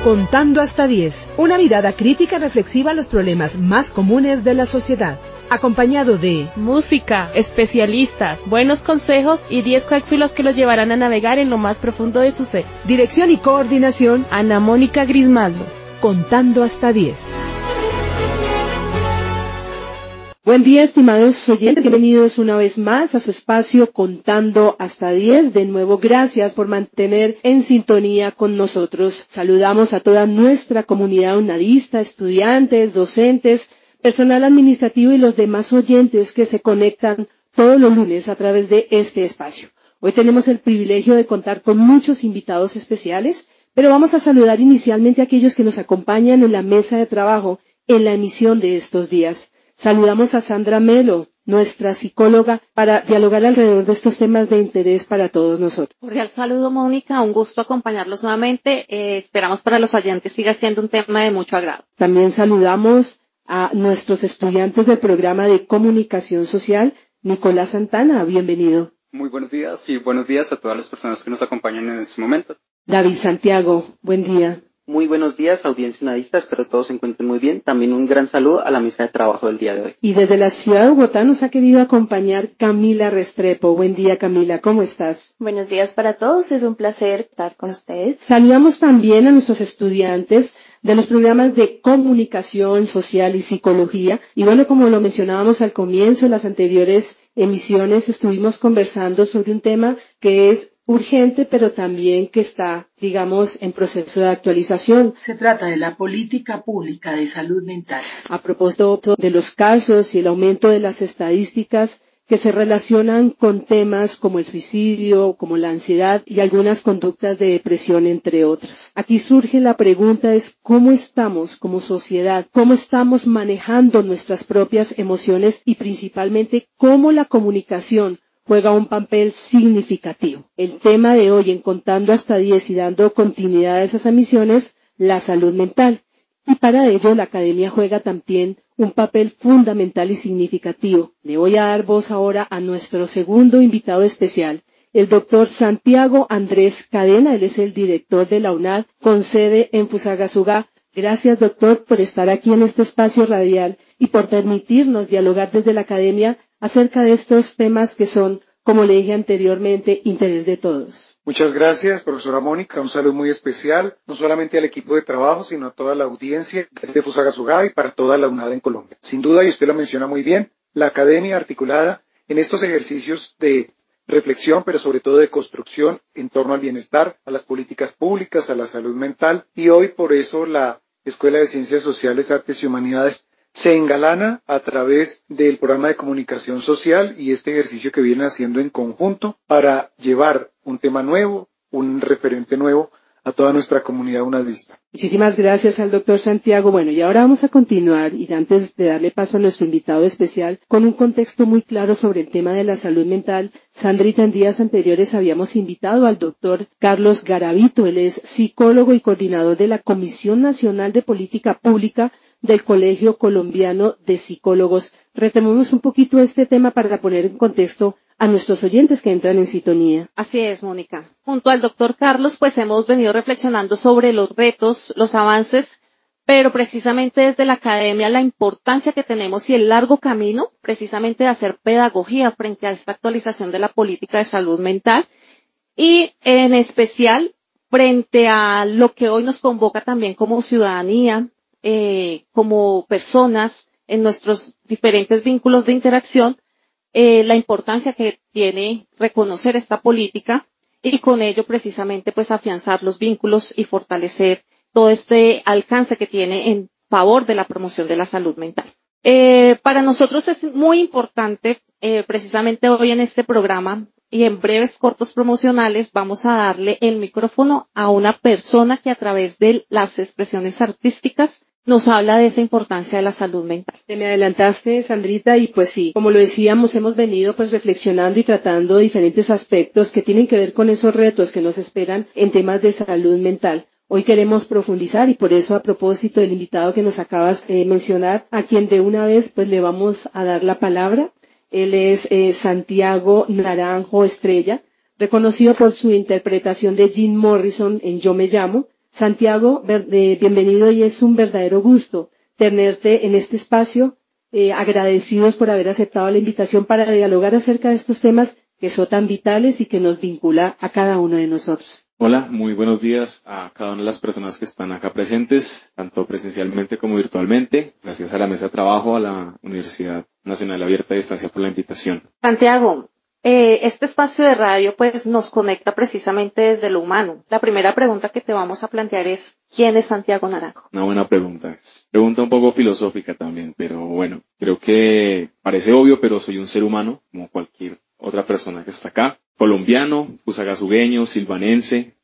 Contando hasta 10, una mirada crítica reflexiva a los problemas más comunes de la sociedad, acompañado de música, especialistas, buenos consejos y 10 cápsulas que los llevarán a navegar en lo más profundo de su ser. Dirección y coordinación, Ana Mónica Grismaldo. Contando hasta 10. Buen día, estimados oyentes, bienvenidos una vez más a su espacio Contando hasta 10. De nuevo, gracias por mantener en sintonía con nosotros. Saludamos a toda nuestra comunidad unadista, estudiantes, docentes, personal administrativo y los demás oyentes que se conectan todos los lunes a través de este espacio. Hoy tenemos el privilegio de contar con muchos invitados especiales, pero vamos a saludar inicialmente a aquellos que nos acompañan en la mesa de trabajo en la emisión de estos días. Saludamos a Sandra Melo, nuestra psicóloga, para dialogar alrededor de estos temas de interés para todos nosotros. Cordial saludo, Mónica, un gusto acompañarlos nuevamente. Esperamos para los oyentes siga siendo un tema de mucho agrado. También saludamos a nuestros estudiantes del programa de comunicación social. Nicolás Santana, bienvenido. Muy buenos días y buenos días a todas las personas que nos acompañan en este momento. David Santiago, buen día. Muy buenos días, audiencia unadista, espero todos se encuentren muy bien. También un gran saludo a la mesa de trabajo del día de hoy. Y desde la ciudad de Bogotá nos ha querido acompañar Camila Restrepo. Buen día, Camila, ¿cómo estás? Buenos días para todos, es un placer estar con ustedes. Saludamos también a nuestros estudiantes de los programas de comunicación social y psicología. Y bueno, como lo mencionábamos al comienzo, en las anteriores emisiones estuvimos conversando sobre un tema que es urgente, pero también que está, digamos, en proceso de actualización. Se trata de la política pública de salud mental. A propósito de los casos y el aumento de las estadísticas que se relacionan con temas como el suicidio, como la ansiedad y algunas conductas de depresión, entre otras. Aquí surge la pregunta es ¿cómo estamos como sociedad? ¿Cómo estamos manejando nuestras propias emociones y principalmente cómo la comunicación juega un papel significativo? El tema de hoy en Contando hasta 10 y dando continuidad a esas emisiones, la salud mental. Y para ello la academia juega también un papel fundamental y significativo. Le voy a dar voz ahora a nuestro segundo invitado especial, el doctor Santiago Andrés Cadena. Él es el director de la UNAD con sede en Fusagasugá. Gracias, doctor, por estar aquí en este espacio radial y por permitirnos dialogar desde la academia acerca de estos temas que son, como le dije anteriormente, interés de todos. Muchas gracias, profesora Mónica. Un saludo muy especial, no solamente al equipo de trabajo, sino a toda la audiencia de Fusagasugá y para toda la UNAD en Colombia. Sin duda, y usted lo menciona muy bien, la academia articulada en estos ejercicios de reflexión, pero sobre todo de construcción en torno al bienestar, a las políticas públicas, a la salud mental, y hoy por eso la Escuela de Ciencias Sociales, Artes y Humanidades se engalana a través del programa de comunicación social y este ejercicio que vienen haciendo en conjunto para llevar un tema nuevo, un referente nuevo a toda nuestra comunidad unadista. Muchísimas gracias al doctor Santiago. Bueno, y ahora vamos a continuar y antes de darle paso a nuestro invitado especial con un contexto muy claro sobre el tema de la salud mental, Sandrita, en días anteriores habíamos invitado al doctor Carlos Garavito. Él es psicólogo y coordinador de la Comisión Nacional de Política Pública del Colegio Colombiano de Psicólogos. Retomemos un poquito este tema para poner en contexto a nuestros oyentes que entran en sintonía. Así es, Mónica. Junto al doctor Carlos, pues hemos venido reflexionando sobre los retos, los avances, pero precisamente desde la academia la importancia que tenemos y el largo camino precisamente de hacer pedagogía frente a esta actualización de la política de salud mental y en especial frente a lo que hoy nos convoca también como ciudadanía, como personas en nuestros diferentes vínculos de interacción, la importancia que tiene reconocer esta política y con ello precisamente pues afianzar los vínculos y fortalecer todo este alcance que tiene en favor de la promoción de la salud mental. Para nosotros es muy importante precisamente hoy en este programa y en breves cortos promocionales vamos a darle el micrófono a una persona que a través de las expresiones artísticas nos habla de esa importancia de la salud mental. Te me adelantaste, Sandrita, y pues sí, como lo decíamos, hemos venido pues reflexionando y tratando diferentes aspectos que tienen que ver con esos retos que nos esperan en temas de salud mental. Hoy queremos profundizar y por eso a propósito del invitado que nos acabas de mencionar, a quien de una vez pues le vamos a dar la palabra. Él es Santiago Naranjo Estrella, reconocido por su interpretación de Jim Morrison en Yo me llamo. Santiago, bienvenido y es un verdadero gusto tenerte en este espacio, agradecidos por haber aceptado la invitación para dialogar acerca de estos temas que son tan vitales y que nos vincula a cada uno de nosotros. Hola, muy buenos días a cada una de las personas que están acá presentes, tanto presencialmente como virtualmente. Gracias a la mesa de trabajo, a la Universidad Nacional Abierta a Distancia por la invitación. Santiago, este espacio de radio pues nos conecta precisamente desde lo humano. La primera pregunta que te vamos a plantear es, ¿quién es Santiago Naranjo? Una buena pregunta. Pregunta un poco filosófica también, pero bueno, creo que parece obvio, pero soy un ser humano, como cualquier otra persona que está acá. Colombiano, fusagasugueño, silvanense,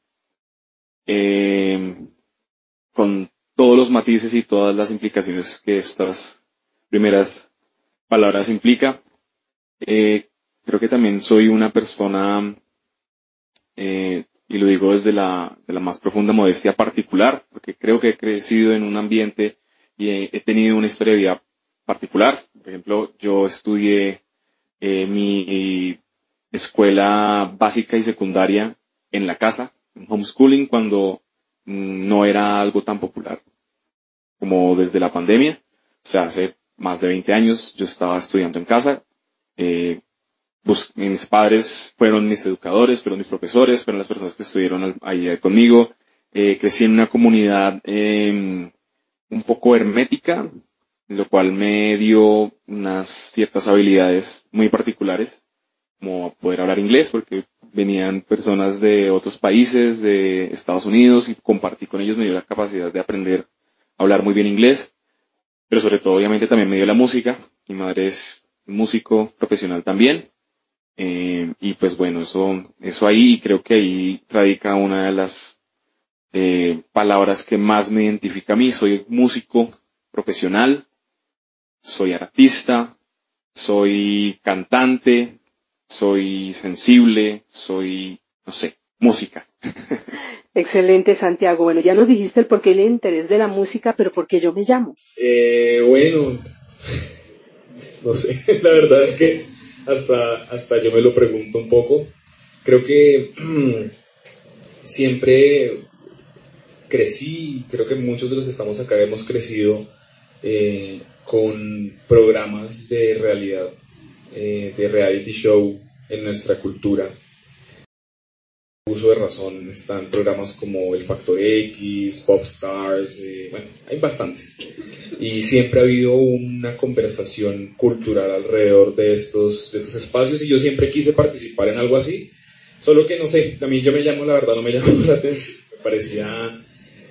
con todos los matices y todas las implicaciones que estas primeras palabras implica. Creo que también soy una persona, y lo digo desde la más profunda modestia particular, porque creo que he crecido en un ambiente y he tenido una historia de vida particular. Por ejemplo, yo estudié mi escuela básica y secundaria en la casa, en homeschooling, cuando no era algo tan popular como desde la pandemia. O sea, hace más de 20 años yo estaba estudiando en casa. Mis padres fueron mis educadores, fueron mis profesores, fueron las personas que estuvieron ahí conmigo. Crecí en una comunidad un poco hermética, lo cual me dio unas ciertas habilidades muy particulares, como poder hablar inglés, porque venían personas de otros países, de Estados Unidos, y compartí con ellos, me dio la capacidad de aprender a hablar muy bien inglés, pero sobre todo obviamente también me dio la música. Mi madre es músico profesional también, y pues bueno, eso ahí, y creo que ahí radica una de las palabras que más me identifica a mí. Soy músico profesional, soy artista, soy cantante, soy sensible, soy, no sé, música. Excelente, Santiago. Bueno, ya nos dijiste el porqué y el interés de la música, pero ¿por qué yo me llamo? Bueno, no sé, la verdad es que hasta yo me lo pregunto un poco. Creo que siempre crecí, creo que muchos de los que estamos acá hemos crecido con programas de realidad, de reality show en nuestra cultura. Uso de razón, están programas como El Factor X, Popstars, bueno, hay bastantes. Y siempre ha habido una conversación cultural alrededor de estos espacios, y yo siempre quise participar en algo así, solo que no sé, a mí yo me llamo, la verdad no me llamó la atención, me parecía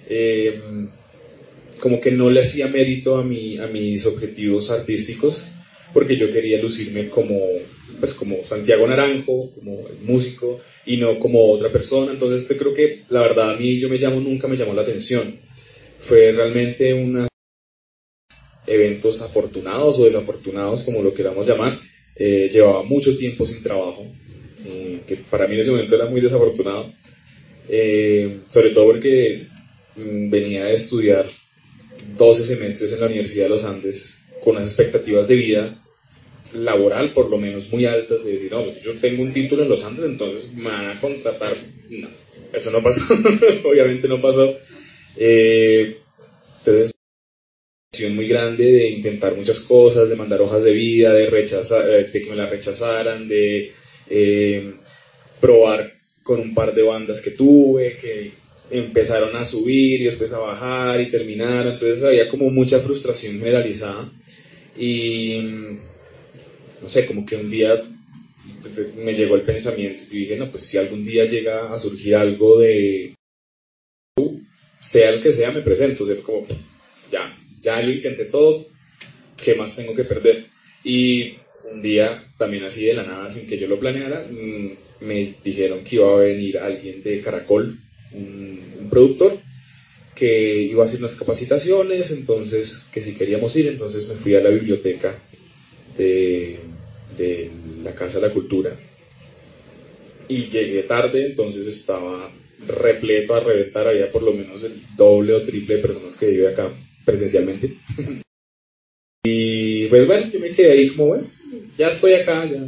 como que no le hacía mérito a mis objetivos artísticos, porque yo quería lucirme como Santiago Naranjo, como el músico, y no como otra persona. Entonces creo que la verdad a mí nunca me llamó la atención. Fue realmente unos eventos afortunados o desafortunados, como lo queramos llamar. Llevaba mucho tiempo sin trabajo, que para mí en ese momento era muy desafortunado, sobre todo porque venía de estudiar 12 semestres en la Universidad de los Andes con unas expectativas de vida laboral por lo menos muy altas, de decir, no, pues yo tengo un título en los Andes, entonces me van a contratar. No, eso no pasó. Obviamente no pasó. Entonces, una muy grande de intentar muchas cosas, de mandar hojas de vida, de que me las rechazaran, de probar con un par de bandas que tuve, que empezaron a subir y después a bajar y terminaron. Entonces había como mucha frustración generalizada, y no sé, como que un día me llegó el pensamiento y dije, no, pues si algún día llega a surgir algo de, sea el que sea, me presento. O sea, como, ya lo intenté todo, ¿qué más tengo que perder? Y un día, también así de la nada, sin que yo lo planeara, me dijeron que iba a venir alguien de Caracol, un productor, que iba a hacer unas capacitaciones, entonces que si queríamos ir. Entonces me fui a la biblioteca de la Casa de la Cultura y llegué tarde, entonces estaba repleto a reventar, había por lo menos el doble o triple de personas que vive acá presencialmente. Y pues bueno, yo me quedé ahí como, bueno, ya estoy acá, ya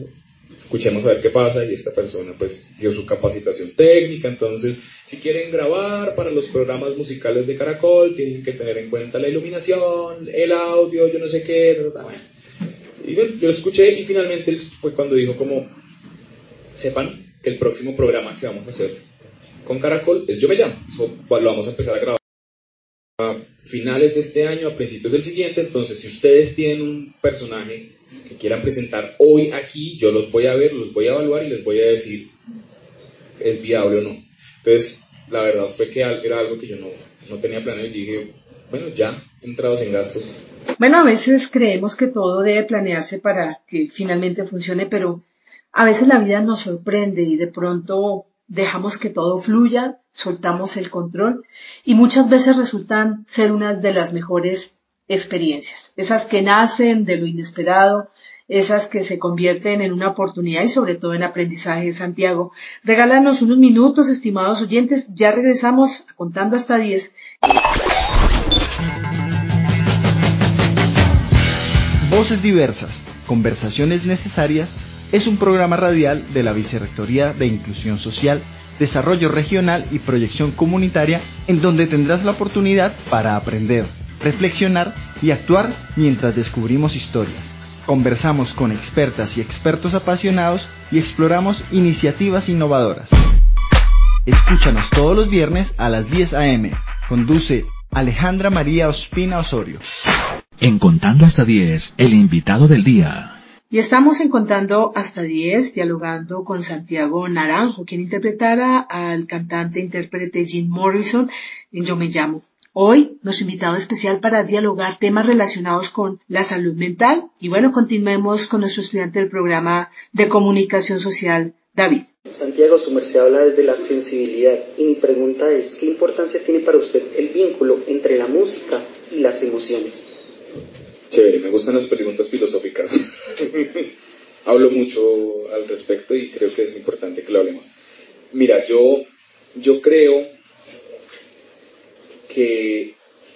escuchemos a ver qué pasa, y esta persona pues dio su capacitación técnica. Entonces, si quieren grabar para los programas musicales de Caracol, tienen que tener en cuenta la iluminación, el audio, yo no sé qué, bueno. Y bueno, yo lo escuché, y finalmente fue cuando dijo como, sepan que el próximo programa que vamos a hacer con Caracol es Yo Me Llamo. Eso lo vamos a empezar a grabar a finales de este año, a principios del siguiente. Entonces, si ustedes tienen un personaje que quieran presentar hoy aquí, yo los voy a ver, los voy a evaluar y les voy a decir es viable o no. Entonces, la verdad fue que era algo que yo no tenía planeado, y dije, bueno, ya entrados en gastos. Bueno, a veces creemos que todo debe planearse para que finalmente funcione, pero a veces la vida nos sorprende y de pronto dejamos que todo fluya, soltamos el control y muchas veces resultan ser unas de las mejores experiencias, esas que nacen de lo inesperado, esas que se convierten en una oportunidad y sobre todo en aprendizaje. Santiago, regálanos unos minutos, estimados oyentes, ya regresamos a Contando hasta 10. Voces diversas, conversaciones necesarias, es un programa radial de la Vicerrectoría de Inclusión Social, Desarrollo Regional y Proyección Comunitaria, en donde tendrás la oportunidad para aprender, reflexionar y actuar mientras descubrimos historias. Conversamos con expertas y expertos apasionados y exploramos iniciativas innovadoras. Escúchanos todos los viernes a las 10 a.m. Conduce Alejandra María Ospina Osorio. En Contando hasta 10, el invitado del día. Y estamos en Contando hasta 10, dialogando con Santiago Naranjo, quien interpretara al cantante intérprete Jim Morrison en Yo Me Llamo. Hoy, nuestro invitado especial para dialogar temas relacionados con la salud mental. Y bueno, continuemos con nuestro estudiante del programa de comunicación social, David. Santiago, su merced habla desde la sensibilidad, y mi pregunta es, ¿qué importancia tiene para usted el vínculo entre la música y las emociones? Chévere, me gustan las preguntas filosóficas. Hablo mucho al respecto y creo que es importante que lo hablemos. Mira, yo creo que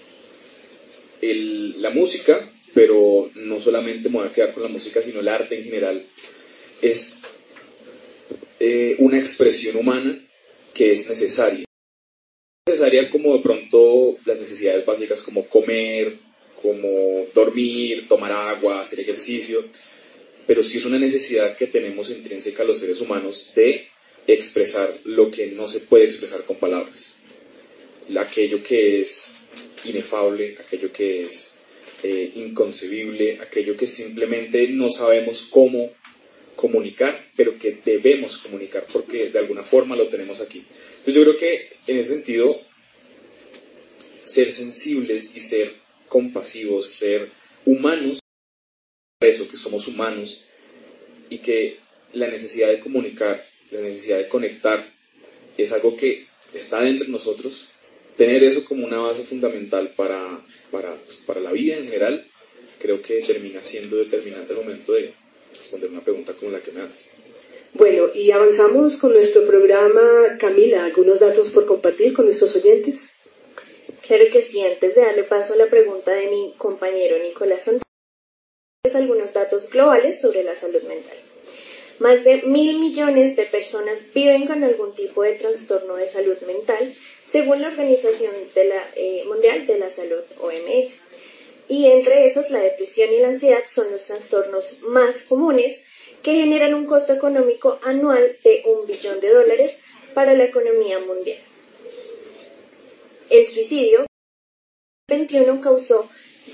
la música, pero no solamente me voy a quedar con la música, sino el arte en general, es una expresión humana que es necesaria. Necesaria como de pronto las necesidades básicas como comer, como dormir, tomar agua, hacer ejercicio, pero sí es una necesidad que tenemos intrínseca los seres humanos de expresar lo que no se puede expresar con palabras. Aquello que es inefable, aquello que es inconcebible, aquello que simplemente no sabemos cómo comunicar, pero que debemos comunicar porque de alguna forma lo tenemos aquí. Entonces yo creo que en ese sentido, ser sensibles y ser compasivos, ser humanos, eso que somos humanos, y que la necesidad de comunicar, la necesidad de conectar, es algo que está dentro de nosotros. Tener eso como una base fundamental para la vida en general, creo que termina siendo determinante al momento de responder una pregunta como la que me haces. Bueno, y avanzamos con nuestro programa. Camila, ¿algunos datos por compartir con nuestros oyentes? Claro que sí, antes de darle paso a la pregunta de mi compañero Nicolás Santos, algunos datos globales sobre la salud mental. Más de 1.000 millones de personas viven con algún tipo de trastorno de salud mental, según la Organización Mundial de la Salud, OMS. Y entre esos, la depresión y la ansiedad son los trastornos más comunes, que generan un costo económico anual de $1 billón para la economía mundial. El suicidio en 2021 causó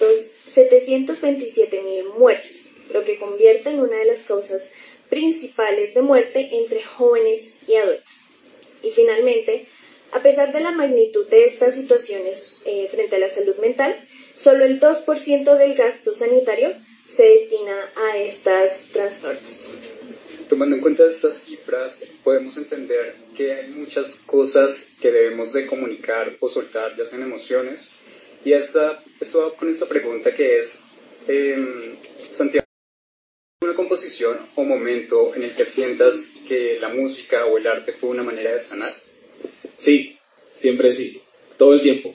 727.000 muertes, lo que convierte en una de las causas principales de muerte entre jóvenes y adultos. Y finalmente, a pesar de la magnitud de estas situaciones frente a la salud mental, solo el 2% del gasto sanitario se destina a estos trastornos. Tomando en cuenta estas cifras, podemos entender que hay muchas cosas que debemos de comunicar o soltar, ya sean emociones. Y esto va con esta pregunta que es, Santiago, ¿una composición o momento en el que sientas que la música o el arte fue una manera de sanar? Sí, siempre sí, todo el tiempo.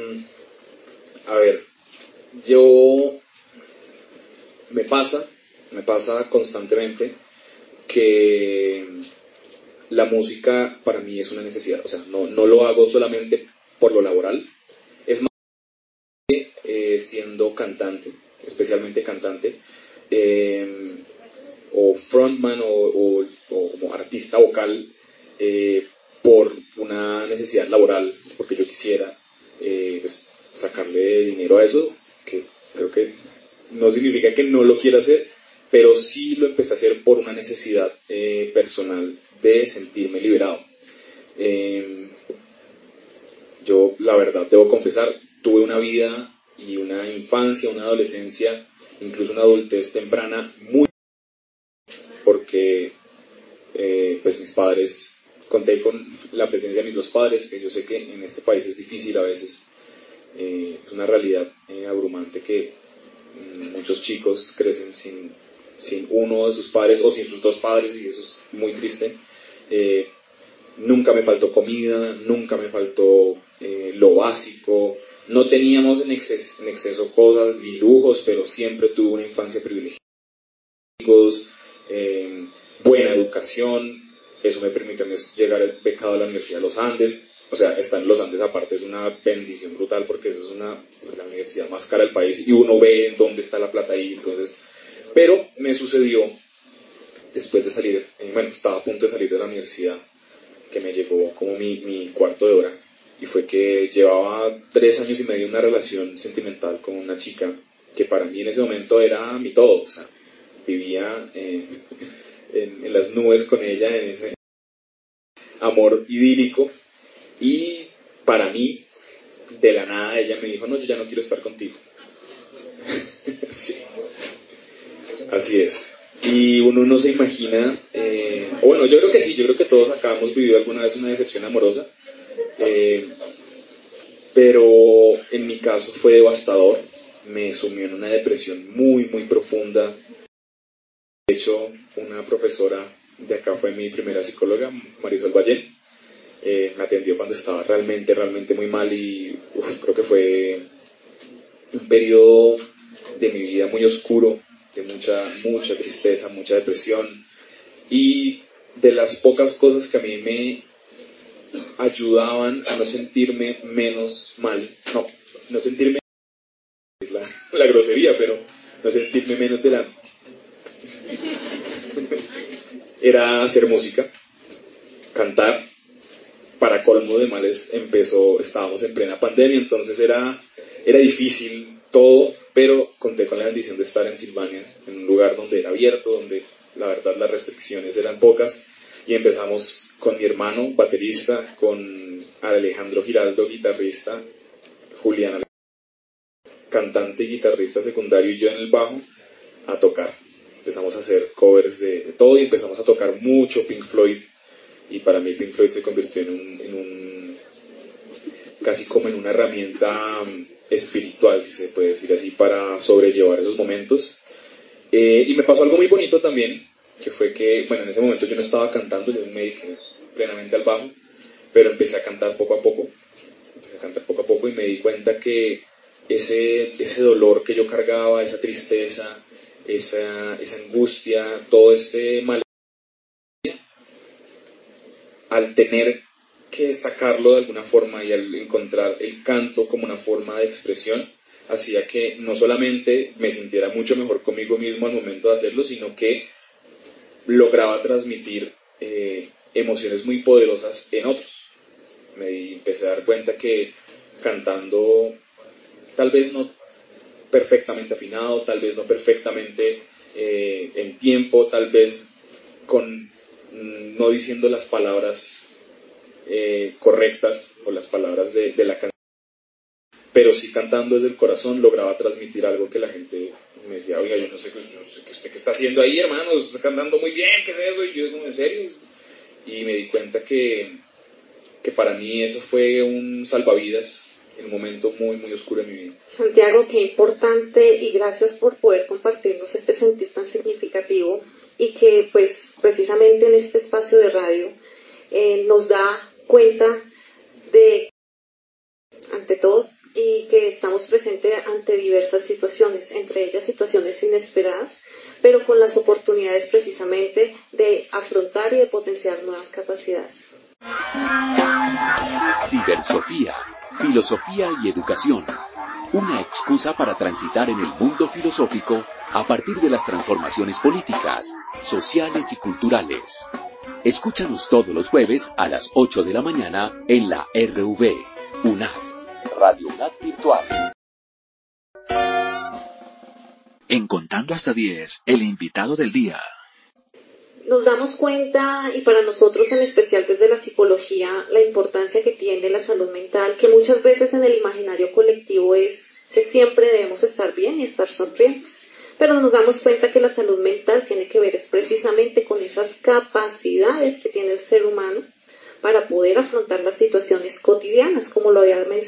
A ver, me pasa Me pasa constantemente que la música para mí es una necesidad, o sea, no lo hago solamente por lo laboral, es más siendo cantante, especialmente cantante, o frontman o como artista vocal, por una necesidad laboral, porque yo quisiera pues, sacarle dinero a eso, que creo que no significa que no lo quiera hacer, pero sí lo empecé a hacer por una necesidad personal de sentirme liberado. Yo, la verdad, debo confesar, tuve una vida y una infancia, una adolescencia, incluso una adultez temprana muy, porque pues mis padres, conté con la presencia de mis dos padres, que yo sé que en este país es difícil a veces, es una realidad abrumante que muchos chicos crecen sin uno de sus padres o sin sus dos padres, y eso es muy triste. Nunca me faltó comida, nunca me faltó lo básico, no teníamos en exceso cosas ni lujos, pero siempre tuve una infancia privilegiada, amigos, buena educación. Eso me permitió llegar becado a la Universidad de los Andes. O sea, estar en los Andes aparte es una bendición brutal, porque eso es la universidad más cara del país y uno ve en dónde está la plata ahí. Entonces, pero me sucedió después de salir, bueno, estaba a punto de salir de la universidad, que me llegó como mi cuarto de hora, y fue que llevaba 3 años y medio en una relación sentimental con una chica que para mí en ese momento era mi todo. O sea, vivía en las nubes con ella, en ese amor idílico, y para mí, de la nada, ella me dijo: no, yo ya no quiero estar contigo. Sí, así es. Y uno no se imagina, bueno, yo creo que sí, yo creo que todos acá hemos vivido alguna vez una decepción amorosa, pero en mi caso fue devastador, me sumió en una depresión muy, muy profunda. De hecho, una profesora de acá fue mi primera psicóloga, Marisol Valle. Me atendió cuando estaba realmente muy mal, y creo que fue un periodo de mi vida muy oscuro, de mucha tristeza, mucha depresión, y de las pocas cosas que a mí me ayudaban a no sentirme menos mal, no sentirme, es la grosería, pero no sentirme menos de la... era hacer música, cantar. Para colmo de males estábamos en plena pandemia, entonces era difícil todo, pero conté con la bendición de estar en Silvania, en un lugar donde era abierto, donde la verdad las restricciones eran pocas, y empezamos con mi hermano, baterista, con Alejandro Giraldo, guitarrista, Julián, cantante y guitarrista secundario, y yo en el bajo, a tocar. Empezamos a hacer covers de todo, y empezamos a tocar mucho Pink Floyd. Y para mí Pink Floyd se convirtió en un casi como en una herramienta espiritual, si se puede decir así, para sobrellevar esos momentos. Y me pasó algo muy bonito también, que fue que, bueno, en ese momento yo no estaba cantando, yo me dediqué plenamente al bajo, pero empecé a cantar poco a poco, y me di cuenta que ese dolor que yo cargaba, esa tristeza, esa angustia, todo este mal, al tener que sacarlo de alguna forma y al encontrar el canto como una forma de expresión, hacía que no solamente me sintiera mucho mejor conmigo mismo al momento de hacerlo, sino que lograba transmitir emociones muy poderosas en otros. Me empecé a dar cuenta que cantando, tal vez no perfectamente afinado, tal vez no perfectamente en tiempo, tal vez no diciendo las palabras correctas o las palabras de la canción, pero sí cantando desde el corazón, lograba transmitir algo que la gente me decía: oiga, yo no sé usted qué está haciendo ahí, hermano, está cantando muy bien, ¿qué es eso? Y yo digo: ¿en serio? Y me di cuenta que para mí eso fue un salvavidas en un momento muy, muy oscuro de mi vida. Santiago, qué importante, y gracias por poder compartirnos este sentir tan significativo, y que pues precisamente en este espacio de radio nos da cuenta de, ante todo, y que estamos presentes ante diversas situaciones, entre ellas situaciones inesperadas, pero con las oportunidades precisamente de afrontar y de potenciar nuevas capacidades. Cibersofía, filosofía y educación. Una excusa para transitar en el mundo filosófico a partir de las transformaciones políticas, sociales y culturales. Escúchanos todos los jueves a las 8 de la mañana en la RV, UNAD, Radio UNAD Virtual. En Contando hasta 10, el invitado del día. Nos damos cuenta, y para nosotros en especial desde la psicología, la importancia que tiene la salud mental, que muchas veces en el imaginario colectivo es que siempre debemos estar bien y estar sonrientes. Pero nos damos cuenta que la salud mental tiene que ver es precisamente con esas capacidades que tiene el ser humano para poder afrontar las situaciones cotidianas, como lo había mencionado,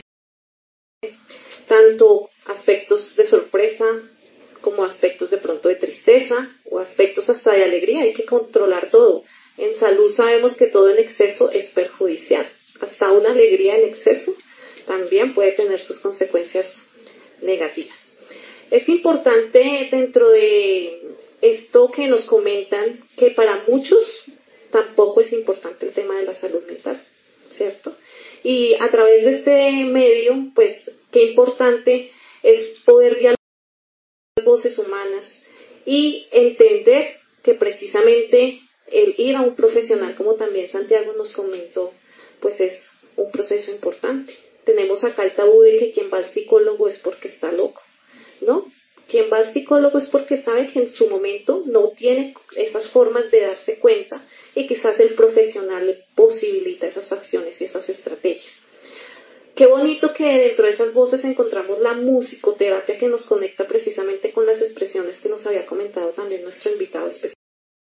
tanto aspectos de sorpresa como aspectos de pronto de tristeza o aspectos hasta de alegría. Hay que controlar todo. En salud sabemos que todo en exceso es perjudicial. Hasta una alegría en exceso también puede tener sus consecuencias negativas. Es importante dentro de esto que nos comentan que para muchos tampoco es importante el tema de la salud mental, ¿cierto? Y a través de este medio, pues qué importante es poder dialogar voces humanas y entender que precisamente el ir a un profesional, como también Santiago nos comentó, pues es un proceso importante. Tenemos acá el tabú de que quien va al psicólogo es porque está loco, ¿no? Quien va al psicólogo es porque sabe que en su momento no tiene esas formas de darse cuenta y quizás el profesional le posibilita esas acciones y esas estrategias. Qué bonito que dentro de esas voces encontramos la musicoterapia que nos conecta precisamente con las expresiones que nos había comentado también nuestro invitado especial,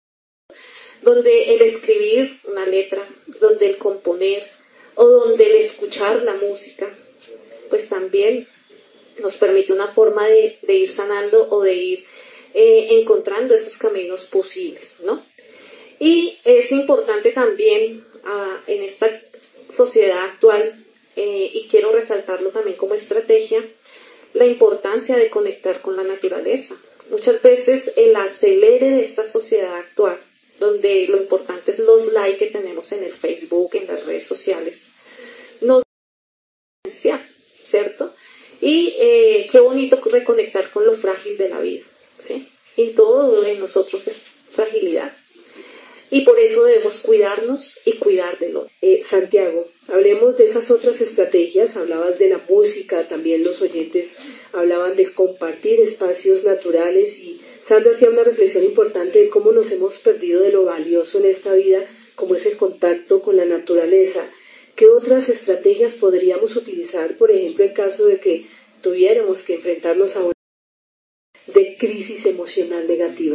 donde el escribir una letra, donde el componer o donde el escuchar la música, pues también nos permite una forma de ir sanando o de ir encontrando estos caminos posibles, ¿no? Y es importante también en esta sociedad actual, y quiero resaltarlo también como estrategia, la importancia de conectar con la naturaleza. Muchas veces el acelere de esta sociedad actual, donde lo importante es los likes que tenemos en el Facebook, en las redes sociales, nos esencial, ¿cierto? Y qué bonito reconectar con lo frágil de la vida, ¿sí? Y todo en nosotros es fragilidad. Y por eso debemos cuidarnos y cuidar del otro. Santiago, hablemos de esas otras estrategias. Hablabas de la música, también los oyentes hablaban de compartir espacios naturales y Sandra hacía una reflexión importante de cómo nos hemos perdido de lo valioso en esta vida, como es el contacto con la naturaleza. ¿Qué otras estrategias podríamos utilizar, por ejemplo, en caso de que tuviéramos que enfrentarnos a una de crisis emocional negativa?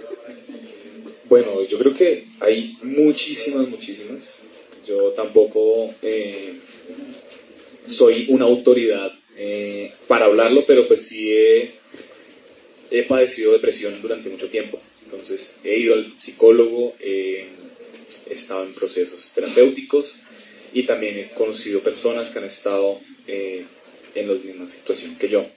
Bueno, yo creo que hay muchísimas. Yo tampoco soy una autoridad para hablarlo, pero pues sí he padecido depresión durante mucho tiempo. Entonces he ido al psicólogo, he estado en procesos terapéuticos y también he conocido personas que han estado en la misma situación que yo.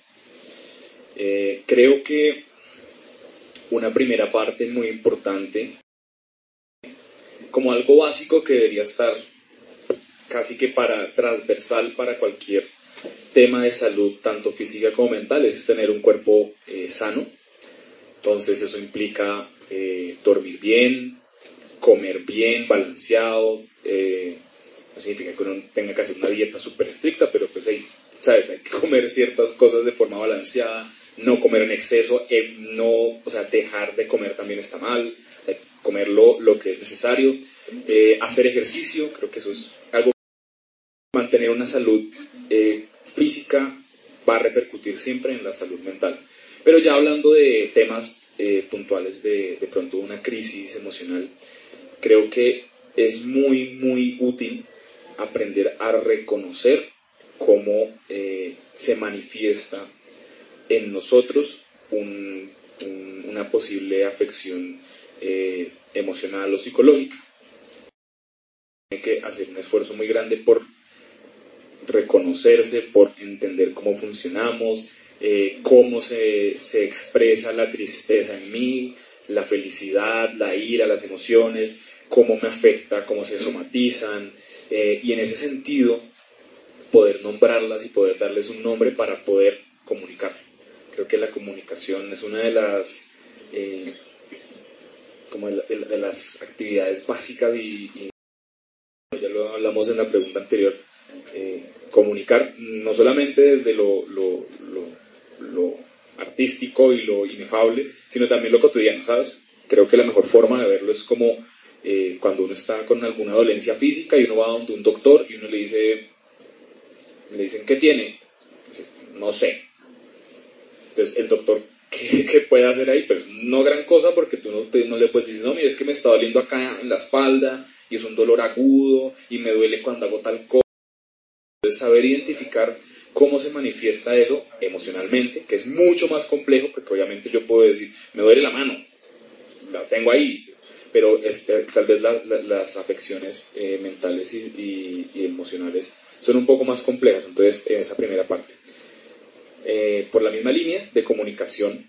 Creo que una primera parte muy importante, como algo básico que debería estar casi que transversal para cualquier tema de salud, tanto física como mental, es tener un cuerpo sano. Entonces eso implica dormir bien, comer bien, balanceado. No significa que uno tenga que hacer una dieta súper estricta, pero pues hay que comer ciertas cosas de forma balanceada, no comer en exceso, dejar de comer también está mal, comer lo que es necesario, hacer ejercicio, creo que eso es algo. Mantener una salud física va a repercutir siempre en la salud mental. Pero ya hablando de temas puntuales de pronto una crisis emocional, creo que es muy útil aprender a reconocer cómo se manifiesta en nosotros una posible afección emocional o psicológica. Hay que hacer un esfuerzo muy grande por reconocerse, por entender cómo funcionamos, cómo se expresa la tristeza en mí, la felicidad, la ira, las emociones, cómo me afecta, cómo se somatizan, y en ese sentido poder nombrarlas y poder darles un nombre para poder comunicar. Creo que la comunicación es una de las de las actividades básicas y ya lo hablamos en la pregunta anterior, comunicar no solamente desde lo artístico y lo inefable, sino también lo cotidiano, ¿sabes? Creo que la mejor forma de verlo es como cuando uno está con alguna dolencia física y uno va donde un doctor y uno le dicen, ¿qué tiene? Dice, no sé. Entonces el doctor, ¿qué puede hacer ahí? Pues no gran cosa, porque tú no le puedes decir, no, mira, es que me está doliendo acá en la espalda y es un dolor agudo y me duele cuando hago tal cosa. Entonces saber identificar cómo se manifiesta eso emocionalmente, que es mucho más complejo, porque obviamente yo puedo decir, me duele la mano, la tengo ahí, pero tal vez las afecciones mentales y emocionales son un poco más complejas. Entonces, en esa primera parte, por la misma línea de comunicación,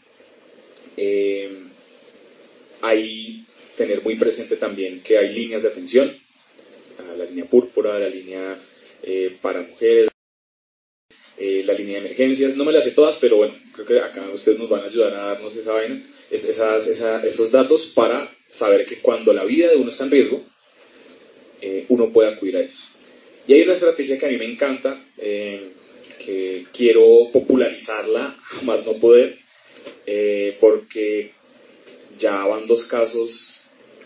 hay tener muy presente también que hay líneas de atención, la línea púrpura, la línea para mujeres, la línea de emergencias. No me las sé todas, pero bueno, creo que acá ustedes nos van a ayudar a darnos esa vaina, esos datos para saber que cuando la vida de uno está en riesgo, uno puede acudir a ellos. Y hay una estrategia que a mí me encanta, que quiero popularizarla, más no poder, porque ya van 2 casos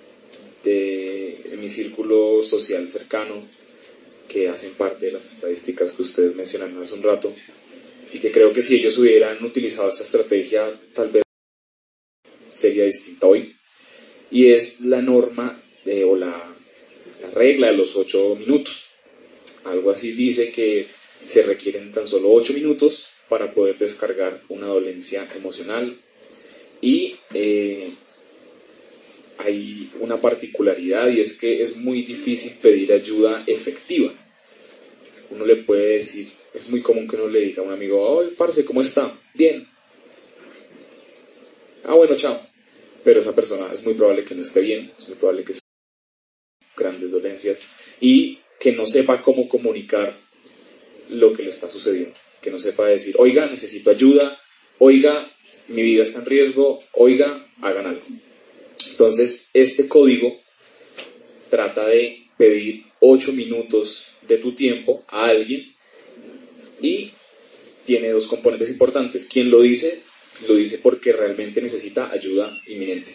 de mi círculo social cercano que hacen parte de las estadísticas que ustedes mencionaron hace un rato, y que creo que si ellos hubieran utilizado esa estrategia, tal vez sería distinta hoy. Y es la norma o la regla de los 8 minutos. Algo así dice que se requieren tan solo 8 minutos para poder descargar una dolencia emocional. Y hay una particularidad, y es que es muy difícil pedir ayuda efectiva. Uno le puede decir, es muy común que uno le diga a un amigo, oh, parce, ¿cómo está? Bien. Ah, bueno, chao. Pero esa persona es muy probable que no esté bien, es muy probable que esté con grandes dolencias y que no sepa cómo comunicar lo que le está sucediendo, que no sepa decir, oiga, necesito ayuda, oiga, mi vida está en riesgo, oiga, hagan algo. Entonces, este código trata de pedir 8 minutos de tu tiempo a alguien y tiene 2 componentes importantes. Quien lo dice porque realmente necesita ayuda inminente.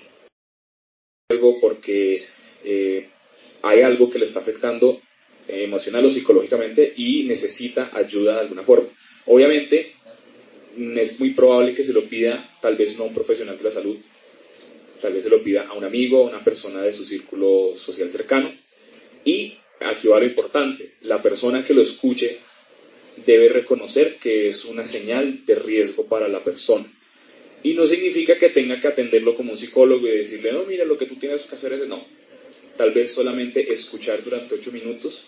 Porque hay algo que le está afectando emocional o psicológicamente y necesita ayuda de alguna forma. Obviamente, es muy probable que se lo pida tal vez no a un profesional de la salud, tal vez se lo pida a un amigo, a una persona de su círculo social cercano. Y aquí va lo importante, la persona que lo escuche debe reconocer que es una señal de riesgo para la persona. Y no significa que tenga que atenderlo como un psicólogo y decirle, no, mira, lo que tú tienes que hacer es... No, tal vez solamente escuchar durante 8 minutos.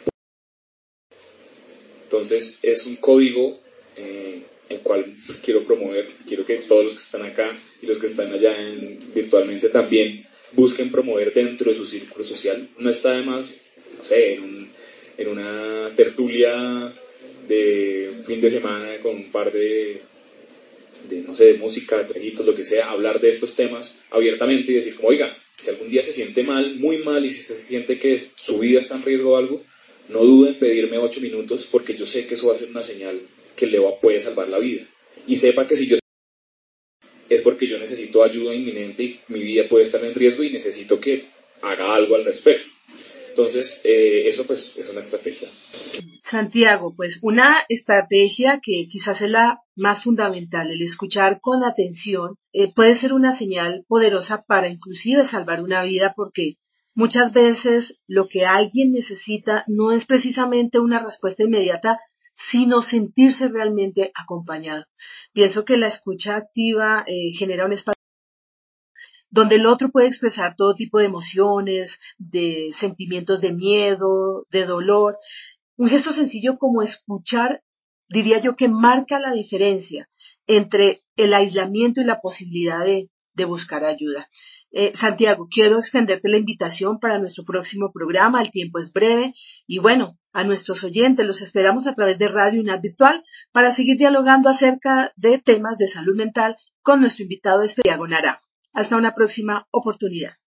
Entonces es un código el cual quiero promover, quiero que todos los que están acá y los que están allá virtualmente también busquen promover dentro de su círculo social. No está de más, no sé, en una tertulia de fin de semana con un par de no sé, de música, de traguitos, lo que sea, hablar de estos temas abiertamente y decir como, oiga, si algún día se siente mal, muy mal, y si se siente que su vida está en riesgo o algo, no duden en pedirme 8 minutos, porque yo sé que eso va a ser una señal que puede salvar la vida. Y sepa que si yo es porque yo necesito ayuda inminente y mi vida puede estar en riesgo y necesito que haga algo al respecto. Entonces, eso pues es una estrategia. Santiago, pues una estrategia que quizás es la más fundamental, el escuchar con atención, puede ser una señal poderosa para inclusive salvar una vida, porque muchas veces lo que alguien necesita no es precisamente una respuesta inmediata, sino sentirse realmente acompañado. Pienso que la escucha activa genera un espacio donde el otro puede expresar todo tipo de emociones, de sentimientos de miedo, de dolor, Un gesto sencillo como escuchar, diría yo que marca la diferencia entre el aislamiento y la posibilidad de buscar ayuda. Santiago, quiero extenderte la invitación para nuestro próximo programa. El tiempo es breve y bueno, a nuestros oyentes los esperamos a través de Radio UNAD Virtual para seguir dialogando acerca de temas de salud mental con nuestro invitado Santiago Naranjo. Hasta una próxima oportunidad.